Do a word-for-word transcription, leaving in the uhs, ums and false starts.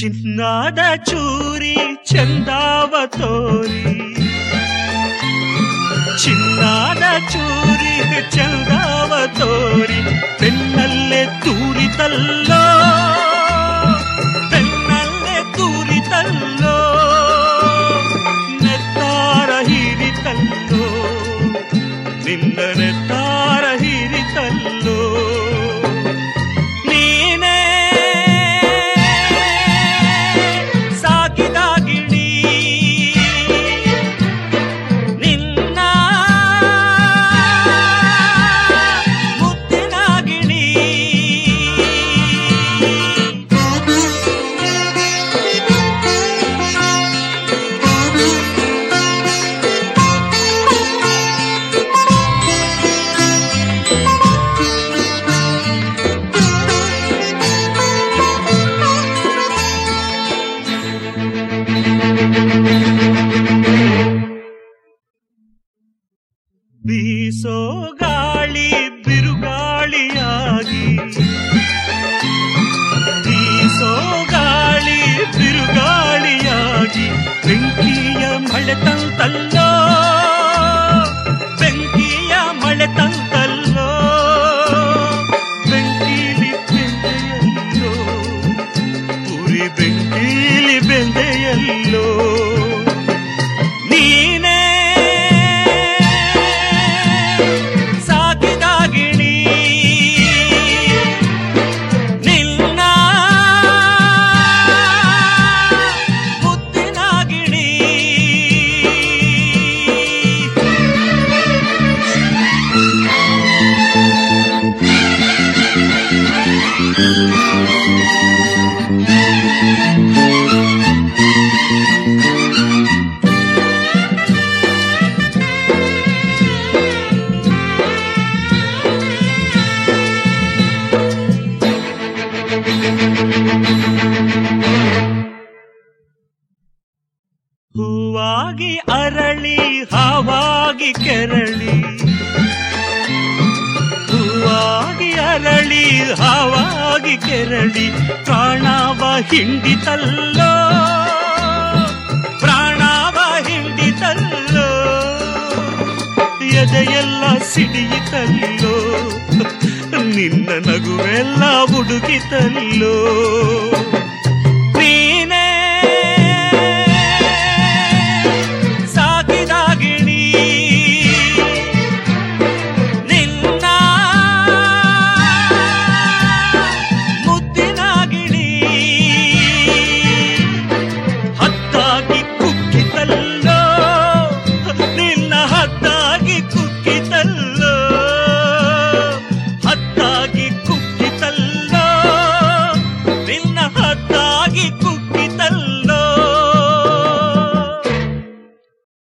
ಚಿನ್ನದ ಚೂರಿ ಚಂದಾವ ತೋರಿ, ಚಿನ್ನದ ಚೂರಿ ಚಂದಾವ ತೋರಿ ಬೆನ್ನಲ್ಲೇ ತೂರಿತಲ್ಲೋ, ಬೆನ್ನಲ್ಲೇ ತೂರಿತಲ್ಲೋ, ನೆತ್ತಾರ ಹೀರಿತಲ್ಲೋ, ನಿನ್ನ ನೆತ್ತಾರ ಹೀರಿತಲ್ಲೋ. ನೀನೇ ಸಾಕಿದ ಗಿಣಿ, ನಿನ್ನ ಮುತ್ತಿನ ಗಿಣಿ. ಬೀಸೋ ಗಾಳಿ ಬಿರುಗಾಳಿಯಾಗಿ, ಬೀಸೋ ಗಾಳಿ ಬಿರುಗಾಳಿಯಾಗಿ ಬೆಂಕಿಯ ಮಳೆ ತಂತಲ್ಲೋ, ಬೆಂಕಿಯ ಮಳೆ ತಂತಲ್ಲೋ, ಬೆಂಕಿಲಿ ಬೆಂದೆಯಲ್ಲೋ, ಉರಿ ಬೆಂಕಿಲಿ ಬೆಂದೆಯಲ್ಲೋ. ನೀನೇ ಸಾಕಿದ ಗಿಣಿ, ನಿನ್ನ ಮುತ್ತಿನ ಗಿಣಿ. ಹೂವಾಗಿ ಅರಳಿ ಹಾವಾಗಿ ಕೆರಳಿ, ಹೂವಾಗಿ ಅರಳಿ ಹಾವಾಗಿ ಕೆರಳಿ ಪ್ರಾಣವ ಹಿಂಡಿತಲ್ಲೋ, ಪ್ರಾಣವ ಹಿಂಡಿತಲ್ಲೋ, ಎದೆಯೆಲ್ಲ ಸಿಡಿಯಿತಲ್ಲೋ, ನಿನ್ನ ನಗುವೆಲ್ಲ ಹುಡುಕಿತಲ್ಲೋ.